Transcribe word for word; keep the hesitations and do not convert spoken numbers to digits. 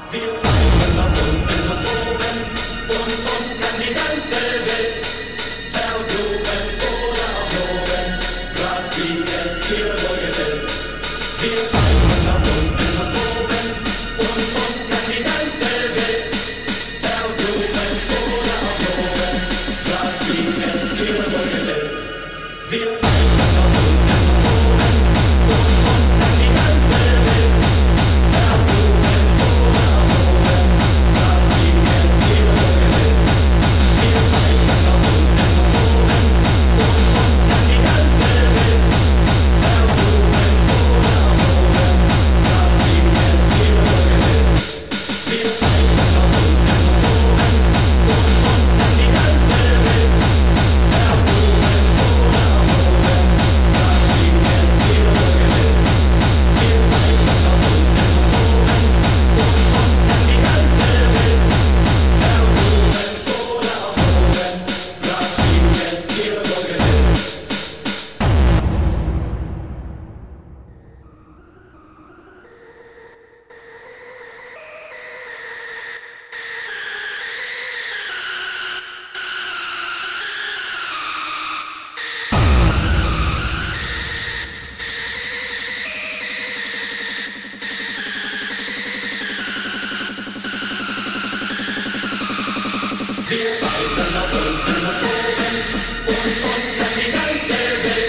Wir reisen nach unten und oben und von kann die ganze Welt verloben oder auch loben, grad wie es dir wohl gefällt. Wir reisen nach unten und oben und von kann die ganze Welt verloben oder auch loben, grad wie es dir wohl gefällt. Wir reisen nach unten und oben und von kann die ganze Welt verloben oder auch loben, grad wie es dir wohl gefällt. Wir reisen nach unten und oben und von kann die ganze Welt verloben oder auch loben, grad wie es dir wohl gefällt. Wir reisen nach unten und oben und von kann die ganze Welt verloben oder auch loben, grad wie es dir wohl gefällt. Wir reisen nach unten und oben und von kann die ganze Welt verloben oder auch loben, grad wie es dir wohl gefällt. Wir reisen nach unten und oben und von kann die ganze Welt